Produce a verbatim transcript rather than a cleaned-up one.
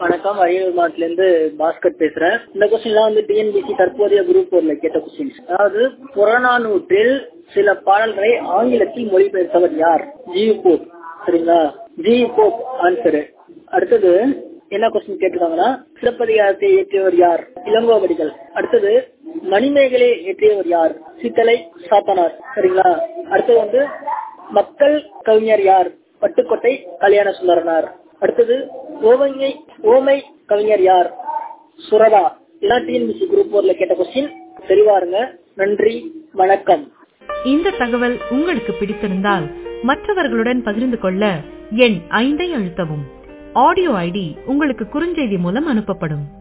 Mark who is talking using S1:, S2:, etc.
S1: வணக்கம். அரியலூர் மாவட்டத்துல இருந்து பாஸ்கர் பேசுறேன். இந்த கொஸ்டின்லாம் வந்து டிஎன்பிசி தற்போதைய குரூப் போர்ல கேட்ட கொஸ்டின். அதாவது புறநானூற்றில் சில பாடல்களை ஆங்கிலத்தில் மொழிபெயர்த்தவர் யார்? G Pope. சரிங்களா? G Pope answer. அடுத்தது என்ன கொஸ்டின் கேட்டிருக்காங்கன்னா, சிலப்பதிகாரத்தை இயற்றியவர் யார்? இளங்கோவடிகள். அடுத்தது மணிமேகலை இயற்றியவர் யார்? சித்தலை சாத்தனார். சரிங்களா? அடுத்தது வந்து மக்கள் கவிஞர் யார்? பட்டுக்கோட்டை கல்யாண சுந்தரனார். அடுத்தது ஓமை ஓமை கவிஞர் யார்? சுரதா. இதெல்லாம் டிஎன்பிசி குரூப் போர்ல கேட்ட கொஸ்டின். தெரிவாருங்க. நன்றி, வணக்கம்.
S2: இந்த தகவல் உங்களுக்கு பிடித்திருந்தால் மற்றவர்களுடன் பகிர்ந்து கொள்ள எண் ஐந்தை அழுத்தவும். ஆடியோ ஐடி உங்களுக்கு குறுஞ்செய்தி மூலம் அனுப்பப்படும்.